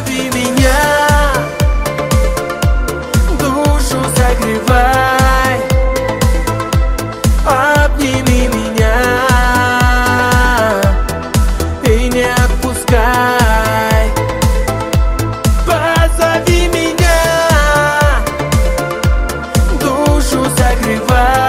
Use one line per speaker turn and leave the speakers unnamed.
Позови меня, душу согревай, обними меня и не отпускай. Позови меня, душу согревай.